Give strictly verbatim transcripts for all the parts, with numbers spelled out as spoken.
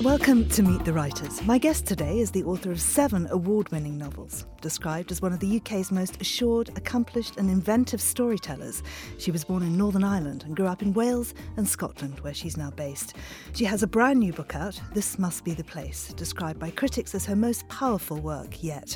Welcome to Meet the Writers. My guest today is the author of seven award-winning novels. Described as one of the U K's most assured, accomplished and inventive storytellers, she was born in Northern Ireland and grew up in Wales and Scotland, where she's now based. She has a brand new book out, This Must Be the Place, described by critics as her most powerful work yet.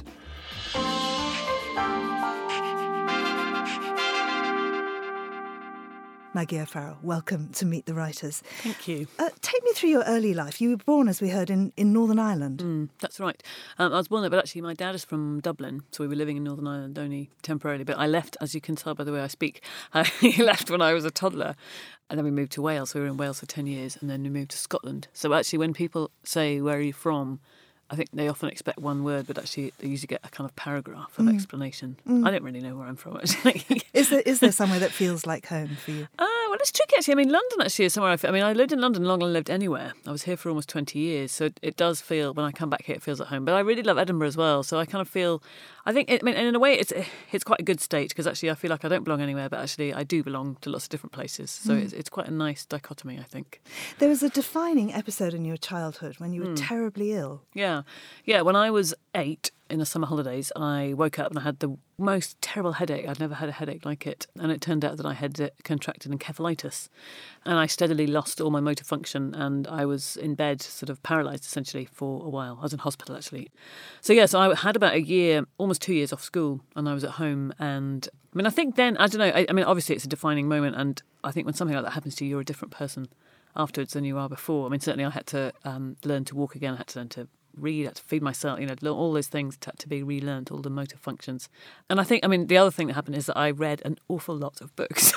Maggie O'Farrell, welcome to Meet the Writers. Thank you. Uh, take me through your early life. You were born, as we heard, in, in Northern Ireland. Mm, that's right. Um, I was born there, but actually my dad is from Dublin, so we were living in Northern Ireland only temporarily. But I left, as you can tell by the way I speak, I left when I was a toddler. And then we moved to Wales. So we were in Wales for ten years, and then we moved to Scotland. So actually when people say, where are you from? I think they often expect one word, but actually they usually get a kind of paragraph of mm. explanation. Mm. I don't really know where I'm from, actually. is there is there somewhere that feels like home for you? Uh, well, it's tricky, actually. I mean, London actually is somewhere I feel. I mean, I lived in London longer than I lived anywhere. I was here for almost twenty years, so it, it does feel, when I come back here, it feels at home. But I really love Edinburgh as well, so I kind of feel, I think, it, I mean, and in a way, it's it's quite a good state, because actually I feel like I don't belong anywhere, but actually I do belong to lots of different places. So mm. it's, it's quite a nice dichotomy, I think. There was a defining episode in your childhood when you were mm. terribly ill. Yeah. Yeah, when I was eight, in the summer holidays, I woke up and I had the most terrible headache. I'd never had a headache like it. And it turned out that I had uh, contracted encephalitis. And I steadily lost all my motor function and I was in bed, sort of paralysed essentially for a while. I was in hospital actually. So yeah, so I had about a year, almost two years off school, and I was at home. And I mean, I think then, I don't know, I, I mean, obviously it's a defining moment. And I think when something like that happens to you, you're a different person afterwards than you are before. I mean, certainly I had to um, learn to walk again. I had to learn to read, I had to feed myself, you know, all those things had to be relearned, all the motor functions. And I think, I mean, the other thing that happened is that I read an awful lot of books.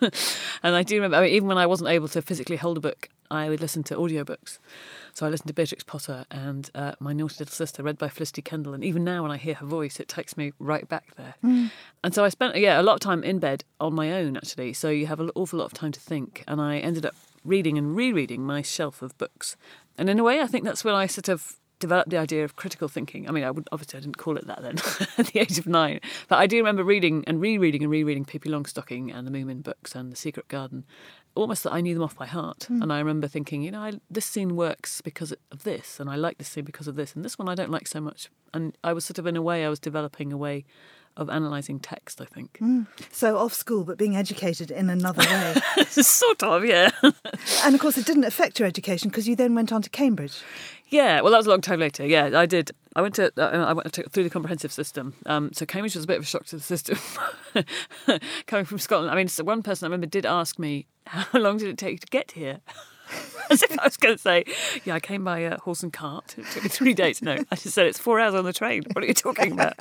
And I do remember, I mean, even when I wasn't able to physically hold a book, I would listen to audiobooks. So I listened to Beatrix Potter and uh, My Naughty Little Sister, read by Felicity Kendall. And even now when I hear her voice, it takes me right back there. Mm. And so I spent, yeah, a lot of time in bed on my own, actually. So you have an awful lot of time to think. And I ended up reading and rereading my shelf of books. And in a way, I think that's when I sort of developed the idea of critical thinking. I mean, I would obviously I didn't call it that then at the age of nine, but I do remember reading and rereading and rereading Pippi Longstocking and the Moomin books and The Secret Garden, almost that I knew them off by heart. Mm. And I remember thinking, you know, I, this scene works because of this, and I like this scene because of this, and this one I don't like so much. And I was sort of, in a way, I was developing a way of analysing text, I think. Mm. So off school, but being educated in another way. Sort of, yeah. And of course, it didn't affect your education because you then went on to Cambridge. Yeah, well, that was a long time later. Yeah, I did. I went to uh, I went to, through the comprehensive system. Um, so Cambridge was a bit of a shock to the system. Coming from Scotland, I mean, so one person I remember did ask me, "How long did it take to get here?" As if I was going to say, yeah, I came by uh, horse and cart. It took me three days. No, I just said it's four hours on the train. What are you talking about?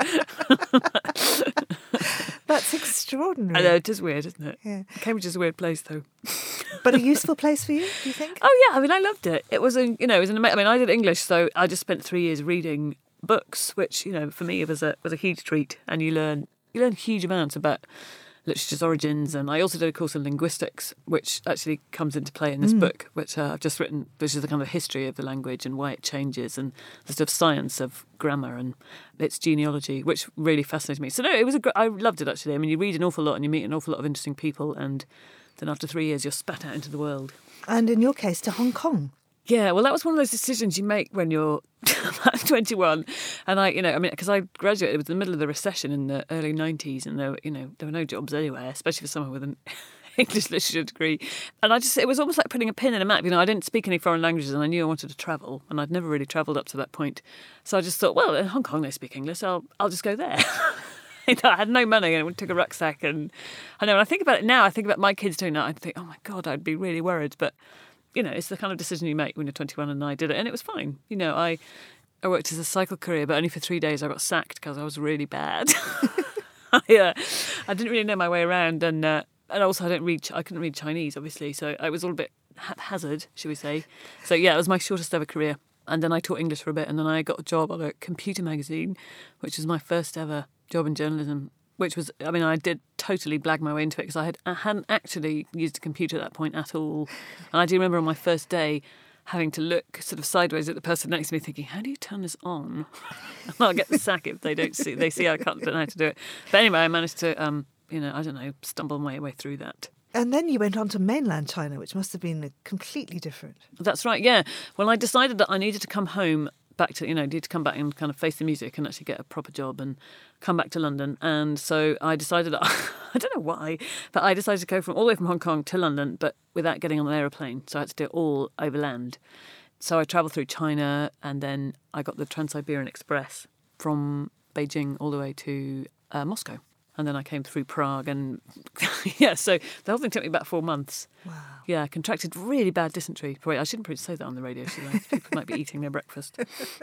That's extraordinary. I know, it is weird, isn't it? Yeah. Cambridge is a weird place, though. But a useful place for you, do you think? Oh, yeah. I mean, I loved it. It was, a, you know, it was an amazing... I mean, I did English, so I just spent three years reading books, which, you know, for me, it was a was a huge treat. And you learn you learn huge amounts about literature's origins, and I also did a course in linguistics, which actually comes into play in this mm. book, which uh, I've just written, which is the kind of history of the language and why it changes, and the sort of science of grammar and its genealogy, which really fascinated me. So no, it was a gr- I loved it actually. I mean, you read an awful lot and you meet an awful lot of interesting people, and then after three years, you're spat out into the world. And in your case, to Hong Kong. Yeah, well, that was one of those decisions you make when you're twenty-one. And I, you know, I mean, because I graduated, it was in the middle of the recession in the early nineties, and there, you know, there were no jobs anywhere, especially for someone with an English literature degree. And I just, it was almost like putting a pin in a map. You know, I didn't speak any foreign languages, and I knew I wanted to travel, and I'd never really travelled up to that point. So I just thought, well, in Hong Kong they speak English, I'll, I'll just go there. I had no money and I took a rucksack, and I know when I think about it now, I think about my kids doing that, I think, oh my God, I'd be really worried. But you know, it's the kind of decision you make when you're twenty-one, and I did it, and it was fine. You know, I I worked as a cycle courier, but only for three days I got sacked because I was really bad. I, uh, I didn't really know my way around, and uh, and also I don't read. I couldn't read Chinese, obviously, so it was all a bit haphazard, should we say? So yeah, it was my shortest ever career, and then I taught English for a bit, and then I got a job on a computer magazine, which was my first ever job in journalism. Which was, I mean, I did totally blag my way into it because I, had, I hadn't actually used a computer at that point at all. And I do remember on my first day having to look sort of sideways at the person next to me thinking, how do you turn this on? And I'll get the sack if they don't see, they see I can't, don't know how to do it. But anyway, I managed to, um, you know, I don't know, stumble my way through that. And then you went on to mainland China, which must have been completely different. That's right, yeah. Well, I decided that I needed to come home back to, you know, needed to come back and kind of face the music and actually get a proper job and come back to London. And so I decided, I don't know why, but I decided to go from all the way from Hong Kong to London, but without getting on an aeroplane. So I had to do it all overland. So I travelled through China, and then I got the Trans-Siberian Express from Beijing all the way to uh, Moscow. And then I came through Prague, and yeah, so the whole thing took me about four months. Wow. Yeah, I contracted really bad dysentery. Probably, I shouldn't probably say that on the radio, should I? People might be eating their breakfast.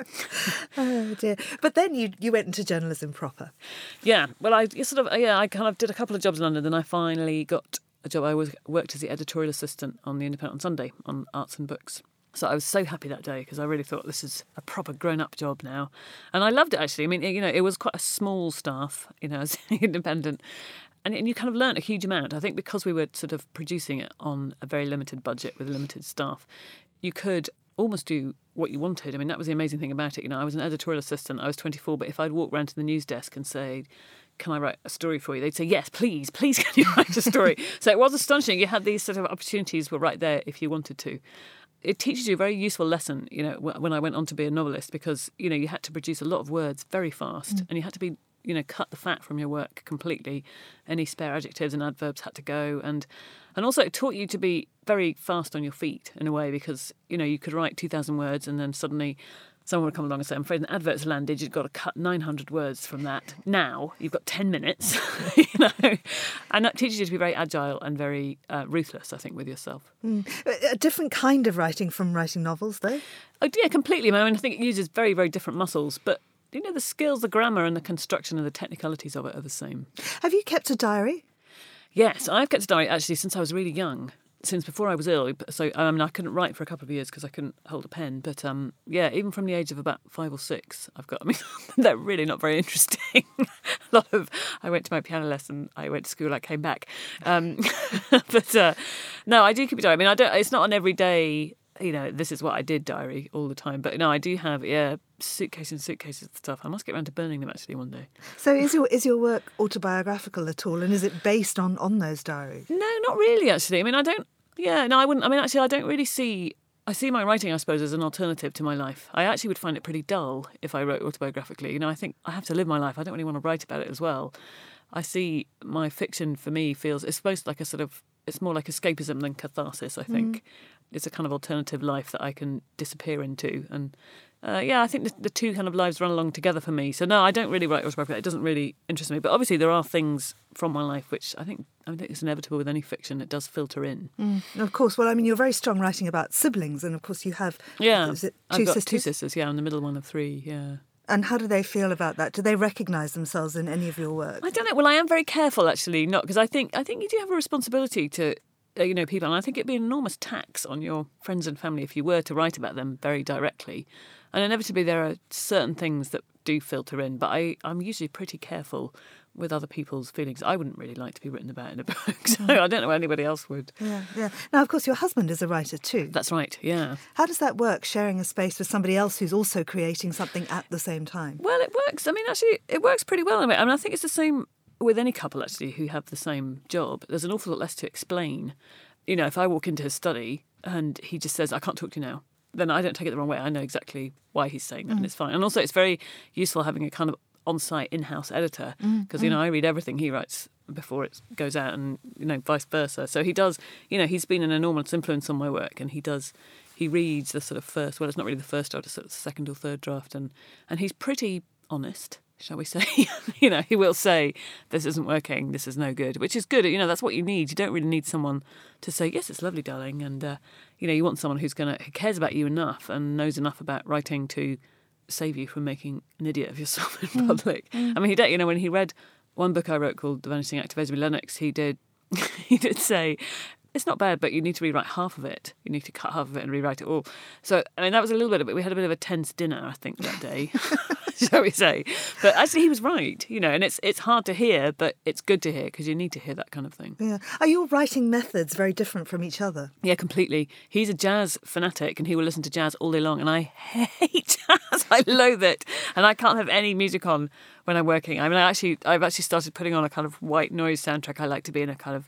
Oh dear! But then you you went into journalism proper. Yeah, well, I sort of yeah, I kind of did a couple of jobs in London. Then I finally got a job. I was worked as the editorial assistant on the Independent on Sunday on arts and books. So I was so happy that day because I really thought this is a proper grown-up job now. And I loved it, actually. I mean, you know, it was quite a small staff, you know, as independent. And, and you kind of learnt a huge amount. I think because we were sort of producing it on a very limited budget with limited staff, you could almost do what you wanted. I mean, that was the amazing thing about it. You know, I was an editorial assistant. I was twenty-four, but if I'd walk round to the news desk and say, can I write a story for you? They'd say, yes, please, please can you write a story? So it was astonishing. You had these sort of opportunities were right there if you wanted to. It teaches you a very useful lesson, you know, when I went on to be a novelist, because, you know, you had to produce a lot of words very fast mm. and you had to be, you know, cut the fat from your work completely. Any spare adjectives and adverbs had to go. And and also it taught you to be very fast on your feet in a way, because, you know, you could write two thousand words and then suddenly someone would come along and say, I'm afraid an advert's landed, you've got to cut nine hundred words from that. Now you've got ten minutes, you know. And that teaches you to be very agile and very uh, ruthless, I think, with yourself. Mm. A different kind of writing from writing novels, though? Oh, yeah, completely. I mean, I think it uses very, very different muscles, but, you know, the skills, the grammar and the construction and the technicalities of it are the same. Have you kept a diary? Yes, I've kept a diary, actually, since I was really young. Since before I was ill, so I mean I couldn't write for a couple of years because I couldn't hold a pen. But um, yeah, even from the age of about five or six, I've got. I mean, they're really not very interesting. a lot of. I went to my piano lesson. I went to school. I came back. Um, but uh, no, I do keep a diary. I mean, I don't. It's not an everyday. You know, this is what I did diary all the time. But no, I do have yeah suitcases and suitcases of stuff. I must get around to burning them actually one day. So is your is your work autobiographical at all, and is it based on on those diaries? No, not really. Actually, I mean, I don't. Yeah, no, I wouldn't. I mean, actually, I don't really see... I see my writing, I suppose, as an alternative to my life. I actually would find it pretty dull if I wrote autobiographically. You know, I think I have to live my life. I don't really want to write about it as well. I see my fiction, for me, feels... It's supposed like a sort of... It's more like escapism than catharsis, I think. Mm. It's a kind of alternative life that I can disappear into. And, uh, yeah, I think the, the two kind of lives run along together for me. So, no, I don't really write autobiography. It doesn't really interest me. But obviously there are things from my life which I think... I think it's inevitable with any fiction. It does filter in. Mm. Of course. Well, I mean, you're very strong writing about siblings, and of course you have. Yeah, is it two I've got sisters? two sisters. Yeah, I'm the middle one of three. Yeah. And how do they feel about that? Do they recognise themselves in any of your work? I don't know. Well, I am very careful actually, not because I think I think you do have a responsibility to, uh, you know, people, and I think it'd be an enormous tax on your friends and family if you were to write about them very directly. And inevitably, there are certain things that do filter in, but I, I'm usually pretty careful with other people's feelings. I wouldn't really like to be written about in a book, so mm. I don't know anybody else would. Yeah, yeah. Now, of course, your husband is a writer too. That's right, yeah. How does that work, sharing a space with somebody else who's also creating something at the same time? Well, it works. I mean, actually, it works pretty well. I mean, I think it's the same with any couple, actually, who have the same job. There's an awful lot less to explain. You know, if I walk into his study and he just says, I can't talk to you now, then I don't take it the wrong way. I know exactly why he's saying that, mm. and it's fine. And also, it's very useful having a kind of on-site in-house editor because, mm, you know, mm. I read everything he writes before it goes out and, you know, vice versa. So he does, you know, he's been an enormous influence on my work, and he does, he reads the sort of first, well, it's not really the first draft, it's sort of the second or third draft, and, and he's pretty honest, shall we say. You know, he will say, this isn't working, this is no good, which is good. You know, that's what you need. You don't really need someone to say, yes, it's lovely, darling. And, uh, you know, you want someone who's going to, who cares about you enough and knows enough about writing to save you from making an idiot of yourself in mm. public. Mm. I mean, he did, you know, when he read one book I wrote called The Vanishing Act of Esme Lennox, he did, he did say, it's not bad, but you need to rewrite half of it. You need to cut half of it and rewrite it all. So, I mean, that was a little bit of it. We had a bit of a tense dinner, I think, that day, shall we say. But actually, he was right, you know, and it's it's hard to hear, but it's good to hear because you need to hear that kind of thing. Yeah. Are your writing methods very different from each other? Yeah, completely. He's a jazz fanatic and he will listen to jazz all day long, and I hate jazz. I loathe it. And I can't have any music on when I'm working. I mean, I actually, I've actually started putting on a kind of white noise soundtrack. I like to be in a kind of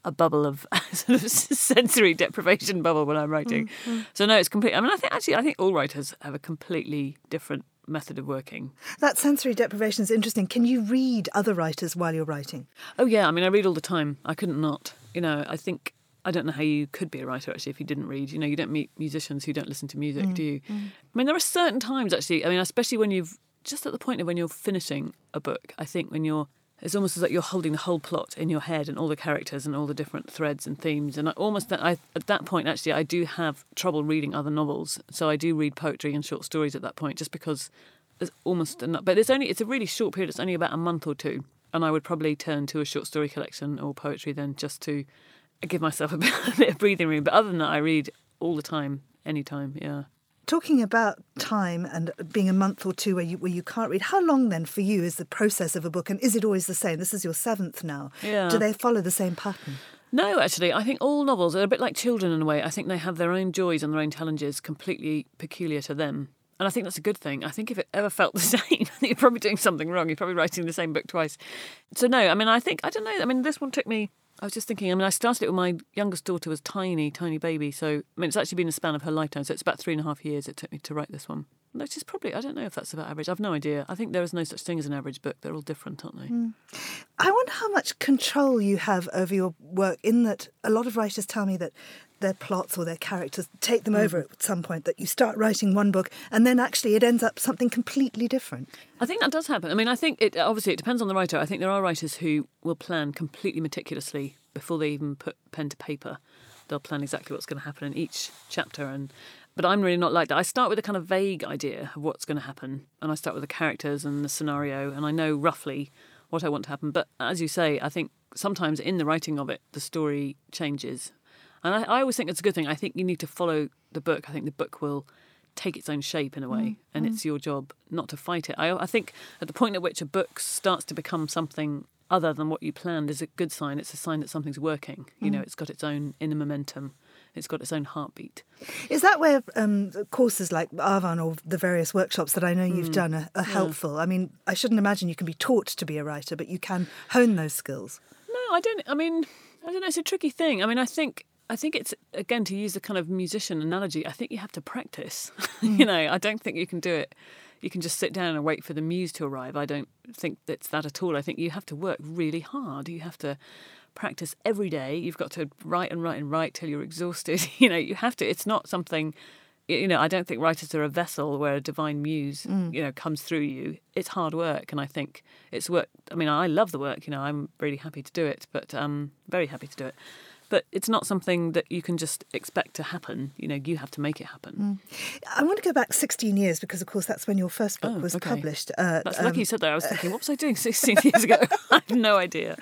a bubble of sort of sensory deprivation bubble when I'm writing. Mm-hmm. So no, it's complete. I mean, I think actually, I think all writers have a completely different method of working. That sensory deprivation is interesting. Can you read other writers while you're writing? Oh yeah, I mean, I read all the time. I couldn't not. You know, I think. I don't know how you could be a writer, actually, if you didn't read. You know, you don't meet musicians who don't listen to music, mm. do you? Mm. I mean, there are certain times, actually, I mean, especially when you've, just at the point of when you're finishing a book, I think when you're, it's almost as like you're holding the whole plot in your head and all the characters and all the different threads and themes. And I almost, I, at that point, actually, I do have trouble reading other novels. So I do read poetry and short stories at that point, just because there's almost enough. But it's only, it's a really short period. It's only about a month or two. And I would probably turn to a short story collection or poetry then just to give myself a bit, a bit of breathing room. But other than that, I read all the time, anytime, yeah. Talking about time and being a month or two where you where you can't read, how long then for you is the process of a book, and is it always the same? This is your seventh now. Yeah. Do they follow the same pattern? No, actually, I think all novels are a bit like children in a way. I think they have their own joys and their own challenges completely peculiar to them. And I think that's a good thing. I think if it ever felt the same, I think you're probably doing something wrong. You're probably writing the same book twice. So no, I mean, I think, I don't know, I mean, this one took me, I was just thinking, I mean, I started it when my youngest daughter was tiny, tiny baby. So, I mean, it's actually been a span of her lifetime. So it's about three and a half years it took me to write this one. Which is probably, I don't know if that's about average. I've no idea. I think there is no such thing as an average book. They're all different, aren't they? Mm. I wonder how much control you have over your work, in that a lot of writers tell me that their plots or their characters take them mm. over at some point, that you start writing one book and then actually it ends up something completely different. I think that does happen. I mean, I think it obviously it depends on the writer. I think there are writers who will plan completely meticulously before they even put pen to paper. They'll plan exactly what's going to happen in each chapter. And but I'm really not like that. I start with a kind of vague idea of what's going to happen, and I start with the characters and the scenario, and I know roughly what I want to happen. But as you say, I think sometimes in the writing of it, the story changes. And I, I always think it's a good thing. I think you need to follow the book. I think the book will take its own shape in a way, mm. and mm. it's your job not to fight it. I, I think at the point at which a book starts to become something other than what you planned is a good sign. It's a sign that something's working. You know, it's got its own inner momentum. It's got its own heartbeat. Is that where um, courses like Arvan or the various workshops that I know you've mm. done are, are helpful? Yeah. I mean, I shouldn't imagine you can be taught to be a writer, but you can hone those skills. No, I don't. I mean, I don't know. It's a tricky thing. I mean, I think I think it's, again, to use the kind of musician analogy, I think you have to practice. Mm. You know, I don't think you can do it. You can just sit down and wait for the muse to arrive. I don't think it's that at all. I think you have to work really hard. You have to practice every day. You've got to write and write and write till you're exhausted. You know, you have to. It's not something, you know, I don't think writers are a vessel where a divine muse, mm. you know, comes through you. It's hard work. And I think it's work. I mean, I love the work. You know, I'm really happy to do it, but um, very happy to do it. But it's not something that you can just expect to happen. You know, you have to make it happen. Mm. I want to go back sixteen years because, of course, that's when your first book oh, was okay. published. Uh, that's um, lucky you said that. I was thinking, what was I doing sixteen years ago? I have no idea.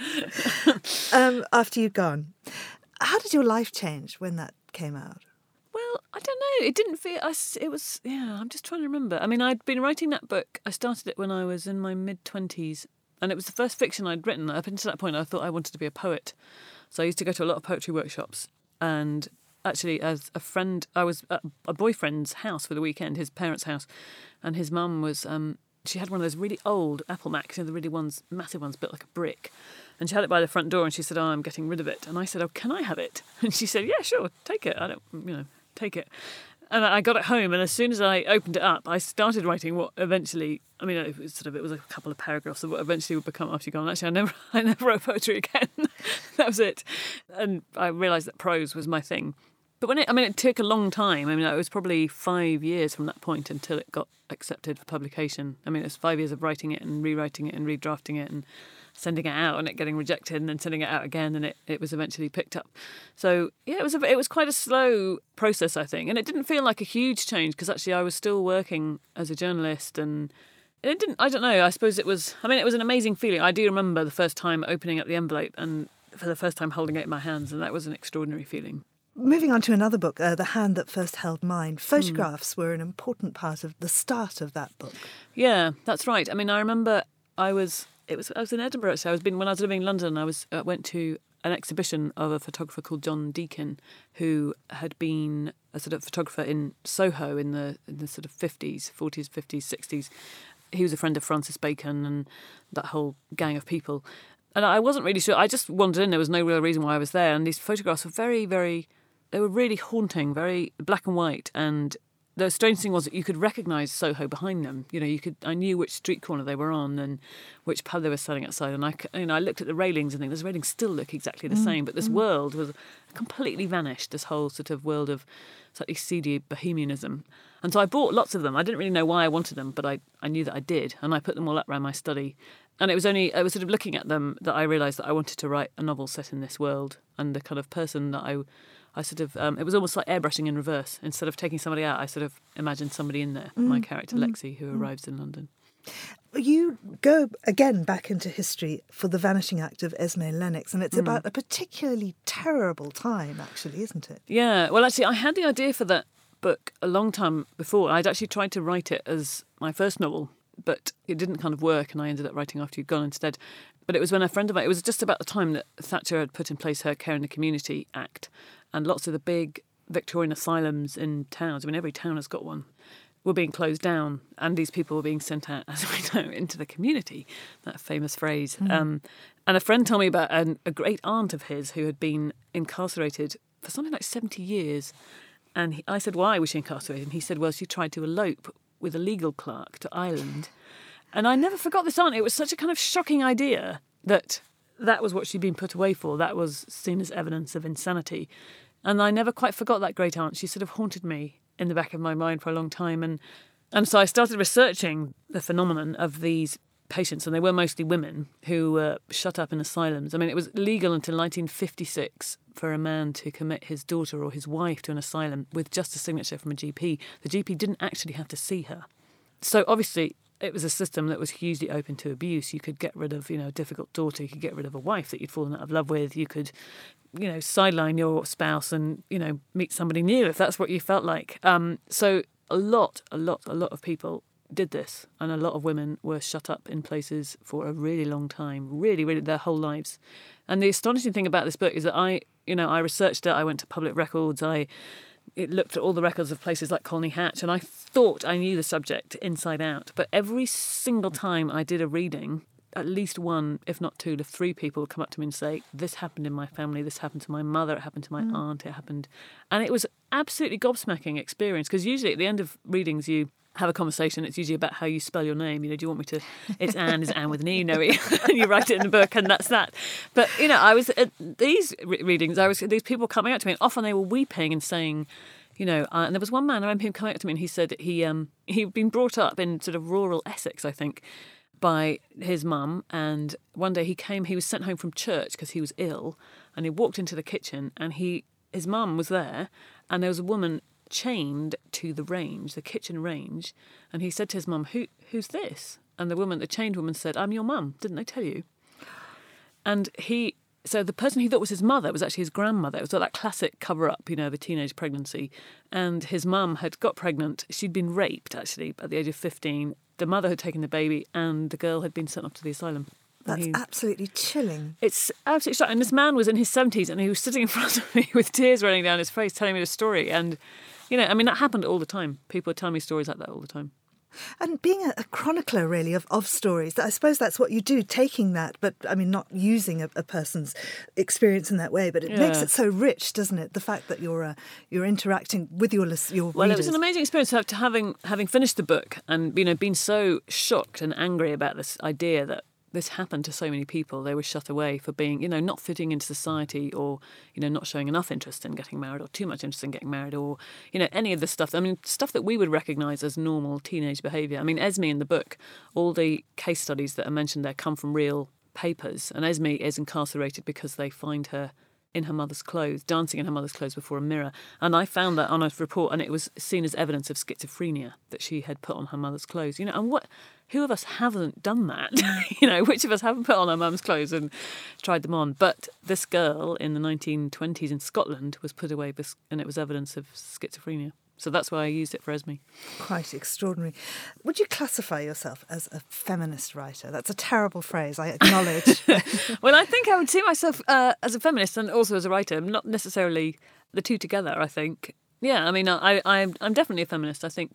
um, after you'd gone. How did your life change when that came out? Well, I don't know. It didn't feel... I, it was... Yeah, I'm just trying to remember. I mean, I'd been writing that book. I started it when I was in my mid-twenties. And it was the first fiction I'd written. Up until that point, I thought I wanted to be a poet. So I used to go to a lot of poetry workshops, and actually as a friend, I was at a boyfriend's house for the weekend, his parents' house, and his mum was, um, she had one of those really old Apple Macs, you know, the really ones, massive ones, built like a brick, and she had it by the front door, and she said, oh, I'm getting rid of it. And I said, oh, can I have it? And she said, yeah, sure, take it. I don't, you know, take it. And I got it home, and as soon as I opened it up, I started writing what eventually, I mean, it was sort of, it was a couple of paragraphs of what eventually would become After You've Gone. Actually, I never, I never wrote poetry again. That was it. And I realised that prose was my thing. But when it, I mean, it took a long time. I mean, it was probably five years from that point until it got accepted for publication. I mean, it was five years of writing it and rewriting it and redrafting it and sending it out and it getting rejected and then sending it out again, and it, it was eventually picked up. So yeah, it was a, it was quite a slow process, I think, and it didn't feel like a huge change because actually I was still working as a journalist, and it didn't. I don't know. I suppose it was. I mean, it was an amazing feeling. I do remember the first time opening up the envelope and for the first time holding it in my hands, and that was an extraordinary feeling. Moving on to another book, uh, The Hand That First Held Mine. Photographs mm. were an important part of the start of that book. Yeah, that's right. I mean, I remember I was. It was I was in Edinburgh. So I was been when I was living in London. I was uh, went to an exhibition of a photographer called John Deacon, who had been a sort of photographer in Soho in the in the sort of fifties, forties, fifties, sixties. He was a friend of Francis Bacon and that whole gang of people. And I wasn't really sure. I just wandered in. There was no real reason why I was there. And these photographs were very, very, they were really haunting, very black and white. And the strange thing was that you could recognise Soho behind them. You know, you could. I knew which street corner they were on and which pub they were selling outside. And I, you know, I looked at the railings and think those railings still look exactly the mm. same. But this mm. world was completely vanished. This whole sort of world of slightly seedy bohemianism. And so I bought lots of them. I didn't really know why I wanted them, but I, I knew that I did. And I put them all up around my study. And it was only, I was sort of looking at them that I realised that I wanted to write a novel set in this world. And the kind of person that I, I sort of, um, it was almost like airbrushing in reverse. Instead of taking somebody out, I sort of imagined somebody in there, mm. my character mm. Lexi, who mm. arrives in London. You go again back into history for The Vanishing Act of Esme Lennox, and it's mm. about a particularly terrible time, actually, isn't it? Yeah, well, actually, I had the idea for that book a long time before. I'd actually tried to write it as my first novel, but it didn't kind of work, and I ended up writing After You'd Gone instead. But it was when a friend of mine, it was just about the time that Thatcher had put in place her Care in the Community Act, and lots of the big Victorian asylums in towns, I mean, every town has got one, were being closed down, and these people were being sent out, as we know, into the community, that famous phrase. Mm. Um, and a friend told me about an, a great aunt of his who had been incarcerated for something like seventy years. And he, I said, why was she incarcerated? And he said, well, she tried to elope with a legal clerk to Ireland. And I never forgot this aunt. It was such a kind of shocking idea that that was what she'd been put away for. That was seen as evidence of insanity. And I never quite forgot that great aunt. She sort of haunted me in the back of my mind for a long time. And, and so I started researching the phenomenon of these patients, and they were mostly women who were shut up in asylums. I mean, it was legal until nineteen fifty-six for a man to commit his daughter or his wife to an asylum with just a signature from a G P. The G P didn't actually have to see her. So obviously it was a system that was hugely open to abuse. You could get rid of, you know, a difficult daughter. You could get rid of a wife that you'd fallen out of love with. You could, you know, sideline your spouse and, you know, meet somebody new if that's what you felt like. Um, so a lot, a lot, a lot of people did this, and a lot of women were shut up in places for a really long time, really, really their whole lives. And the astonishing thing about this book is that I, you know, I researched it, I went to public records, I it looked at all the records of places like Colney Hatch, and I thought I knew the subject inside out. But every single time I did a reading, at least one, if not two, the three people would come up to me and say, this happened in my family, this happened to my mother, it happened to my mm. aunt, it happened. And it was absolutely gobsmacking experience, because usually at the end of readings you have a conversation. It's usually about how you spell your name. You know, do you want me to? It's Anne, is Anne with an E? No, and you write it in the book, and that's that. But you know, I was at these re- readings. I was these people coming up to me, and often they were weeping and saying, you know. Uh, and there was one man I remember him coming up to me, and he said he um he'd been brought up in sort of rural Essex, I think, by his mum. And one day he came. He was sent home from church because he was ill, and he walked into the kitchen, and he his mum was there, and there was a woman chained to the range, the kitchen range, and he said to his mum, Who, who's this? And the woman, the chained woman, said, I'm your mum, didn't they tell you? And he, so the person he thought was his mother was actually his grandmother. It was like that classic cover-up, you know, the teenage pregnancy. And his mum had got pregnant. She'd been raped, actually, at the age of fifteen. The mother had taken the baby, and the girl had been sent off to the asylum. That's he, absolutely chilling. It's absolutely shocking. And this man was in his seventies, and he was sitting in front of me with tears running down his face, telling me the story. And you know, I mean, that happened all the time. People would tell me stories like that all the time. And being a, a chronicler, really, of, of stories, I suppose that's what you do, taking that, but, I mean, not using a, a person's experience in that way, but it yeah. makes it so rich, doesn't it? The fact that you're uh, you're interacting with your, your well, readers. It was an amazing experience after having, having finished the book and, you know, been so shocked and angry about this idea that this happened to so many people. They were shut away for being, you know, not fitting into society, or, you know, not showing enough interest in getting married, or too much interest in getting married, or, you know, any of the stuff. I mean, stuff that we would recognise as normal teenage behaviour. I mean, Esme in the book, all the case studies that are mentioned there come from real papers. And Esme is incarcerated because they find her in her mother's clothes, dancing in her mother's clothes before a mirror. And I found that on a report, and it was seen as evidence of schizophrenia that she had put on her mother's clothes. You know, and what, who of us haven't done that? You know, which of us haven't put on our mum's clothes and tried them on? But this girl in the nineteen twenties in Scotland was put away, and it was evidence of schizophrenia. So that's why I used it for Esme. Quite extraordinary. Would you classify yourself as a feminist writer? That's a terrible phrase, I acknowledge. Well, I think I would see myself uh, as a feminist and also as a writer, not necessarily the two together, I think. Yeah, I mean, I, I, I'm definitely a feminist. I think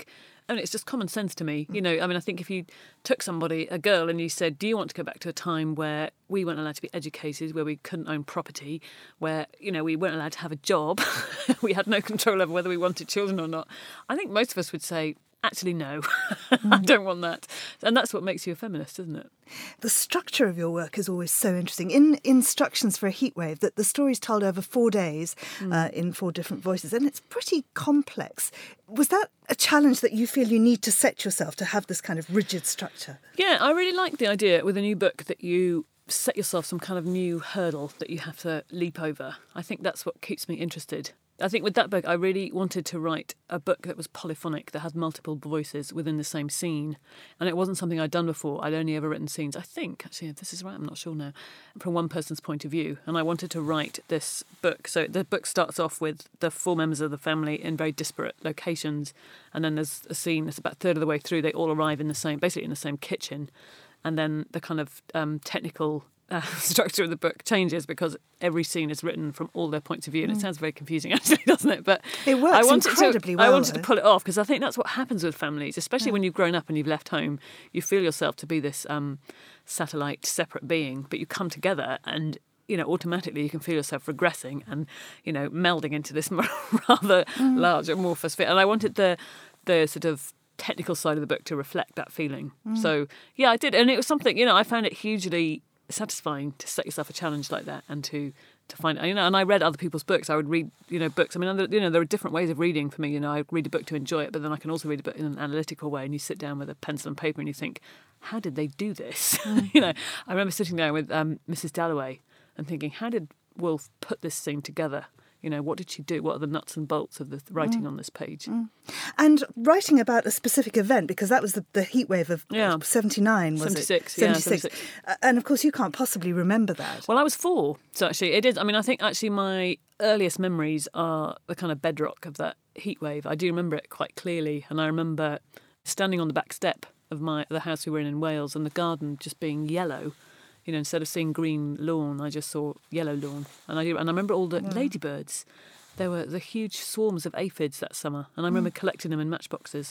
I mean, it's just common sense to me. You know, I mean, I think if you took somebody, a girl, and you said, do you want to go back to a time where we weren't allowed to be educated, where we couldn't own property, where, you know, we weren't allowed to have a job, we had no control over whether we wanted children or not, I think most of us would say, actually, no, I don't want that. And that's what makes you a feminist, isn't it? The structure of your work is always so interesting. In Instructions for a Heatwave, that the story's told over four days mm. uh, in four different voices, and it's pretty complex. Was that a challenge that you feel you need to set yourself to have this kind of rigid structure? Yeah, I really like the idea with a new book that you set yourself some kind of new hurdle that you have to leap over. I think that's what keeps me interested. I think with that book, I really wanted to write a book that was polyphonic, that had multiple voices within the same scene. And it wasn't something I'd done before. I'd only ever written scenes, I think, actually, if this is right, I'm not sure now, from one person's point of view. And I wanted to write this book. So the book starts off with the four members of the family in very disparate locations. And then there's a scene that's about a third of the way through. They all arrive in the same, basically in the same kitchen. And then the kind of um, technical Uh, structure of the book changes because every scene is written from all their points of view, and it sounds very confusing, actually, doesn't it? But it works I wanted incredibly to, well. I wanted though. to pull it off because I think that's what happens with families, especially yeah. when you've grown up and you've left home. You feel yourself to be this um, satellite, separate being, but you come together and, you know, automatically you can feel yourself regressing and, you know, melding into this rather mm. large amorphous fit. And I wanted the the sort of technical side of the book to reflect that feeling. Mm. So yeah, I did, and it was something, you know, I found it hugely satisfying to set yourself a challenge like that and to to find, you know, and I read other people's books. I would read, you know, books. I mean, you know, there are different ways of reading for me. You know, I read a book to enjoy it, but then I can also read a book in an analytical way, and you sit down with a pencil and paper and you think, how did they do this? Mm. You know, I remember sitting down with um, Missus Dalloway and thinking, how did Woolf put this scene together? You know, what did she do? What are the nuts and bolts of the writing mm. on this page? Mm. And writing about a specific event, because that was the, the heatwave of yeah. seventy-nine, was seventy-six, it? Yeah, seventy-six. seventy-six. Uh, and of course, you can't possibly remember that. Well, I was four. So actually, it is. I mean, I think actually my earliest memories are the kind of bedrock of that heatwave. I do remember it quite clearly. And I remember standing on the back step of my the house we were in in Wales and the garden just being yellow. You know, instead of seeing green lawn, I just saw yellow lawn. And I and I remember all the yeah. ladybirds. There were the huge swarms of aphids that summer, and I remember mm. collecting them in matchboxes.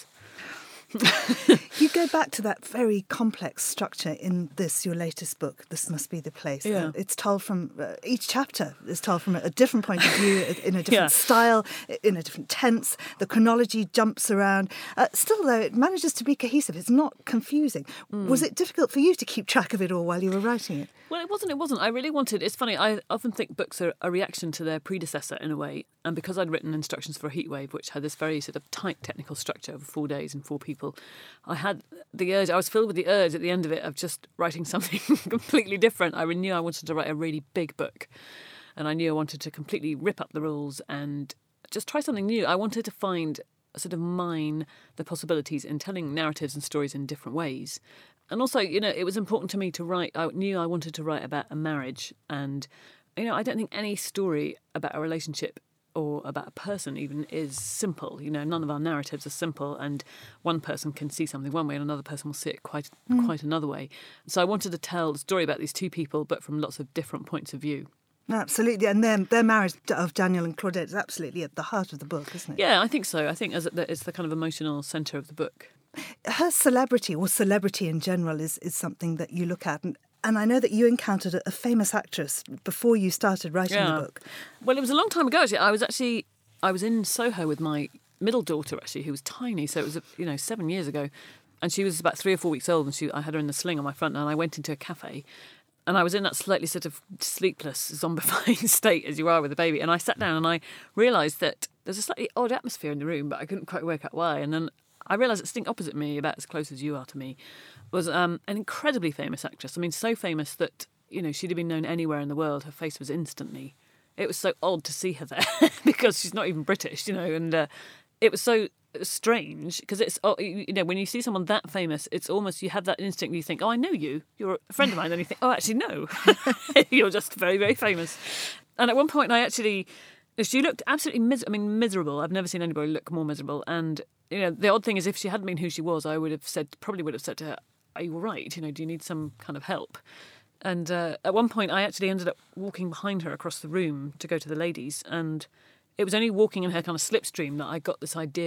You go back to that very complex structure in this, your latest book, This Must Be the Place. Yeah. It's told from, uh, each chapter is told from a different point of view, in a different yeah. style, in a different tense. The chronology jumps around. Uh, still, though, it manages to be cohesive. It's not confusing. Mm. Was it difficult for you to keep track of it all while you were writing it? Well, it wasn't. It wasn't. I really wanted... It's funny, I often think books are a reaction to their predecessor in a way. And because I'd written Instructions for a Heatwave, which had this very sort of tight technical structure over four days and four people, I had the urge, I was filled with the urge at the end of it of just writing something completely different. I knew I wanted to write a really big book. And I knew I wanted to completely rip up the rules and just try something new. I wanted to find, sort of mine the possibilities in telling narratives and stories in different ways. And also, you know, it was important to me to write, I knew I wanted to write about a marriage. And, you know, I don't think any story about a relationship or about a person even is simple. You know, none of our narratives are simple, and one person can see something one way and another person will see it quite mm. quite another way. So I wanted to tell the story about these two people, but from lots of different points of view. Absolutely, and their, their marriage of Daniel and Claudette is absolutely at the heart of the book, isn't it? Yeah, I think so. I think as it's the kind of emotional centre of the book. Her celebrity, or celebrity in general, is, is something that you look at, and And I know that you encountered a famous actress before you started writing yeah. the book. Well, it was a long time ago, actually. I was actually, I was in Soho with my middle daughter, actually, who was tiny. So it was, you know, seven years ago. And she was about three or four weeks old, and she, I had her in the sling on my front, and I went into a cafe. And I was in that slightly sort of sleepless, zombified state, as you are with a baby. And I sat down and I realised that there's a slightly odd atmosphere in the room, but I couldn't quite work out why. And then I realised that sitting opposite me, about as close as you are to me, was um, an incredibly famous actress. I mean, so famous that, you know, she'd have been known anywhere in the world. Her face was instantly. It was so odd to see her there because she's not even British, you know, and uh, it was so strange because it's, oh, you know, when you see someone that famous, it's almost, you have that instinct where you think, oh, I know you, you're a friend of mine. Then you think, oh, actually, no, you're just very, very famous. And at one point I actually, she looked absolutely, mis- I mean, miserable. I've never seen anybody look more miserable. And, you know, the odd thing is if she hadn't been who she was, I would have said, probably would have said to her, are you all right? You know, do you need some kind of help? And uh, at one point I actually ended up walking behind her across the room to go to the ladies. And it was only walking in her kind of slipstream that I got this idea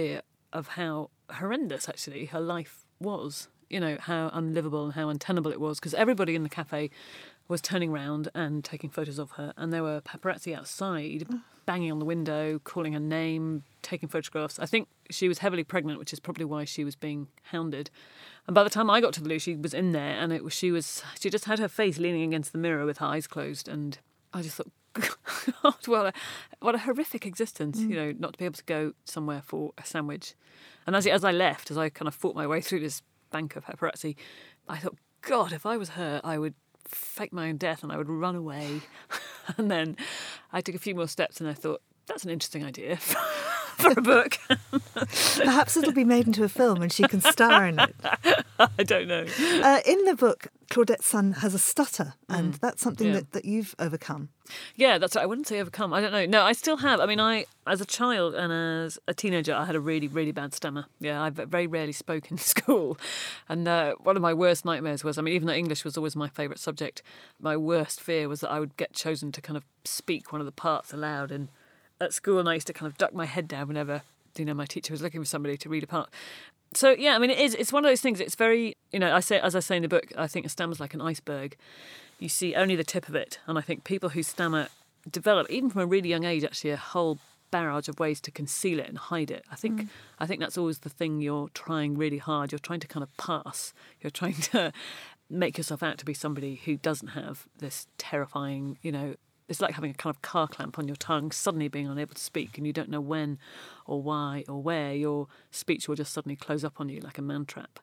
of how horrendous, actually, her life was. You know, how unlivable and how untenable it was, because everybody in the cafe was turning around and taking photos of her, and there were paparazzi outside banging on the window, calling her name, taking photographs. I think she was heavily pregnant, which is probably why she was being hounded. And by the time I got to the loo, she was in there, and it was she was she just had her face leaning against the mirror with her eyes closed, and I just thought, God, what a what a horrific existence, mm. you know, not to be able to go somewhere for a sandwich. And as as I left, as I kind of fought my way through this bank of paparazzi, I thought, God, if I was her, I would fake my own death and I would run away. And then I took a few more steps and I thought, that's an interesting idea for a book. Perhaps it'll be made into a film and she can star in it. I don't know. Uh, in the book, Claudette's son has a stutter, and mm. that's something yeah. that, that you've overcome. Yeah, that's right. I wouldn't say overcome. I don't know. No, I still have. I mean, I as a child and as a teenager, I had a really, really bad stammer. Yeah, I very rarely spoke in school. And uh, one of my worst nightmares was, I mean, even though English was always my favourite subject, my worst fear was that I would get chosen to kind of speak one of the parts aloud. And at school, and I used to kind of duck my head down whenever, you know, my teacher was looking for somebody to read a part. So, yeah, I mean, it is, it's one of those things, it's very, you know, I say, as I say in the book, I think a stammer's like an iceberg. You see only the tip of it. And I think people who stammer develop, even from a really young age, actually a whole barrage of ways to conceal it and hide it. I think mm. I think that's always the thing you're trying really hard. You're trying to kind of pass. You're trying to make yourself out to be somebody who doesn't have this terrifying, you know, it's like having a kind of car clamp on your tongue, suddenly being unable to speak, and you don't know when or why or where your speech will just suddenly close up on you like a man trap.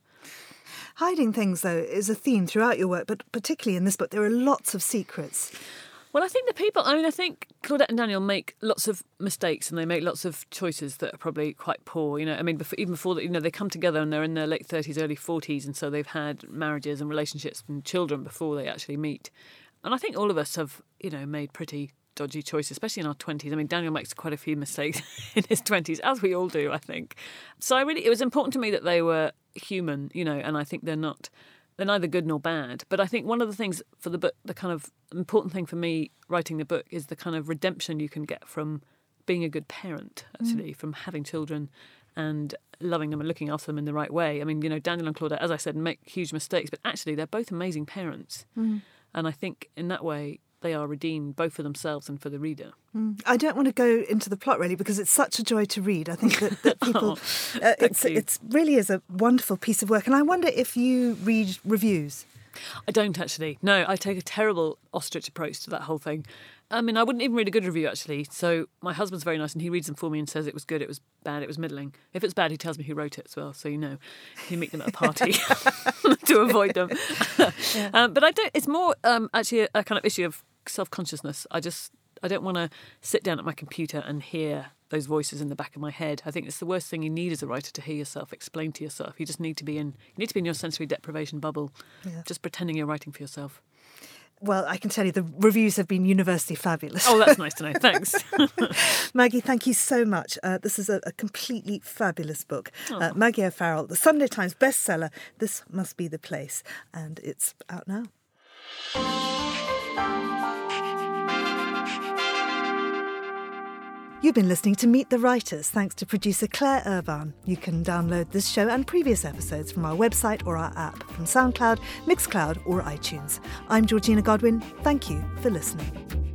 Hiding things, though, is a theme throughout your work, but particularly in this book, there are lots of secrets. Well, I think the people, I mean, I think Claudette and Daniel make lots of mistakes and they make lots of choices that are probably quite poor. You know, I mean, before, even before that, you know, they come together and they're in their late thirties, early forties, and so they've had marriages and relationships and children before they actually meet. And I think all of us have, you know, made pretty dodgy choices, especially in our twenties. I mean, Daniel makes quite a few mistakes in his twenties, as we all do, I think. So I really, it was important to me that they were human, you know, and I think they're not, they're neither good nor bad. But I think one of the things for the book, the kind of important thing for me writing the book is the kind of redemption you can get from being a good parent, actually, mm. from having children and loving them and looking after them in the right way. I mean, you know, Daniel and Claudette, as I said, make huge mistakes, but actually they're both amazing parents. Mm. And I think in that way, they are redeemed both for themselves and for the reader. Mm. I don't want to go into the plot, really, because it's such a joy to read. I think that, that people... oh, uh, it's it's really is a wonderful piece of work. And I wonder if you read reviews. I don't, actually. No, I take a terrible ostrich approach to that whole thing. I mean, I wouldn't even read a good review, actually. So my husband's very nice and he reads them for me and says it was good, it was bad, it was middling. If it's bad, he tells me who wrote it as well. So, you know, you meet them at a party to avoid them. Yeah. Um, but I don't, it's more um, actually a, a kind of issue of self-consciousness. I just, I don't want to sit down at my computer and hear those voices in the back of my head. I think it's the worst thing you need as a writer, to hear yourself explain to yourself. You just need to be in, you need to be in your sensory deprivation bubble, yeah. just pretending you're writing for yourself. Well, I can tell you the reviews have been universally fabulous. Oh, that's nice to know. Thanks. Maggie, thank you so much. Uh, this is a, a completely fabulous book. Uh, Maggie O'Farrell, the Sunday Times bestseller, This Must Be the Place. And it's out now. You've been listening to Meet the Writers, thanks to producer Claire Urban. You can download this show and previous episodes from our website or our app, from SoundCloud, Mixcloud or iTunes. I'm Georgina Godwin. Thank you for listening.